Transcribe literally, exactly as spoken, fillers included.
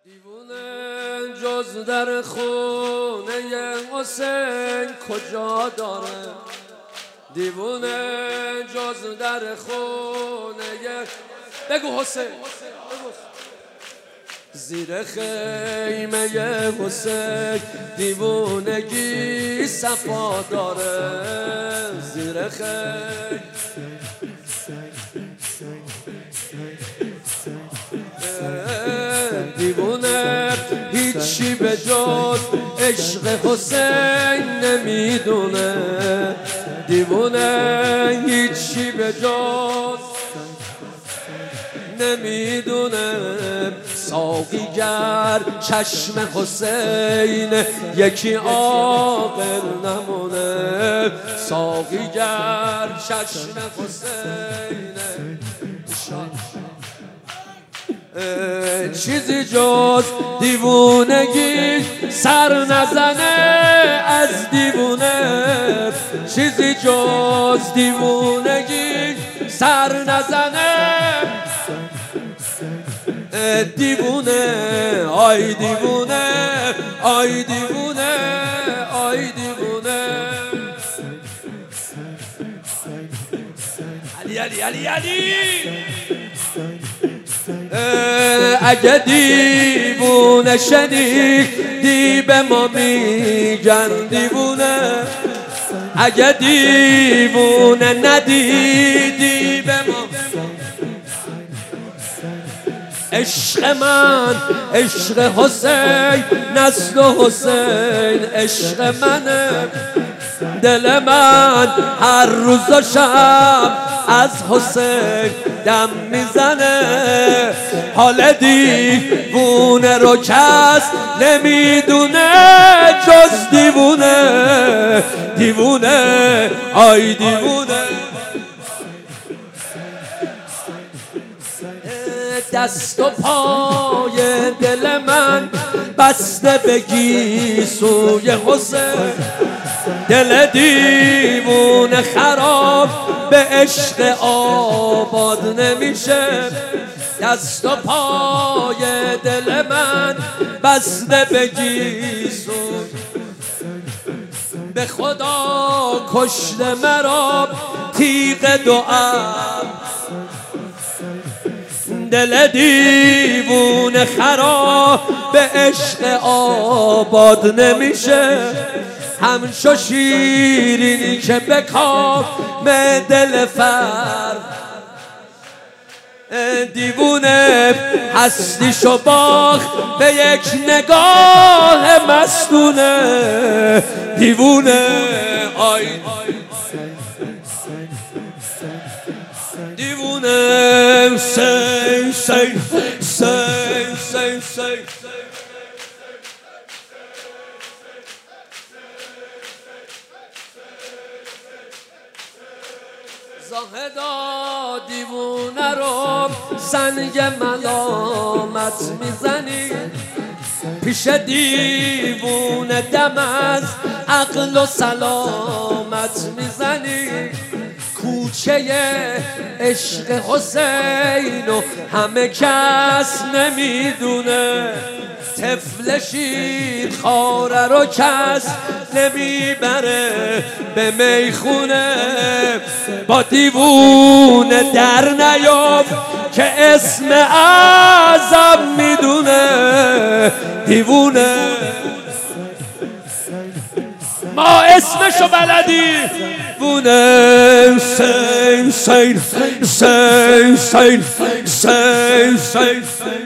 دیوونه جز در خونه حسین کجا داره؟ دیوونه جز در خونه بگو حسین زیر خیمه حسین دیوونگی صفا داره. زیر خیمه دیوونه هیچی به جز عشق حسین نمیدونه. دیوونه هیچی به جز نمیدونه. ساقیگر چشم حسین یکی عاقل نمونه. ساقیگر چشم حسین چیزی جز دیوونگی سر نزنه از دیوونه. چیزی جز دیوونگی سر نزنه دیوونه. آی دیوونه آی دیوونه آی دیوونه. علی علی علی علی اگه دیوونه شنیدی به ما میگن دیوونه. اگه دیوونه ندیدی به ما عشق من عشق حسین نسل حسین عشق منه. دل من هر روز و شب از حسین دم میزنه. حال دیوونه رو کس نمیدونه جز دیوونه. دیوونه آی دیوونه. دست و پای دل من بسته بگی سوی حسین. دل دیوونه خراب به عشق آباد نمیشه. دست و پای دل من بسته بگی سوی. به خدا کشته مرا تیغ دعا. دل دیوونه خراب به عشق آباد نمیشه. همچو شیرینی که به کام دل فر دیوونه هستیشو باخت به یک نگاه مستونه. دیوونه آی دیوونه سی سی سی سی سی. زاهدا دیوونه رو سنگ ملامت میزنی. پیش دیوونه دم از عقل و سلامت میزنی. کوچه عشق حسین و همه کس نمیدونه. طفل شیر خواره رو کس نمیبره به میخونه. با دیوونه در نیاب که اسم اعظم میدونه. دیوونه ما اسمشو بلدی. دیوونه سین سین سین سین سین سین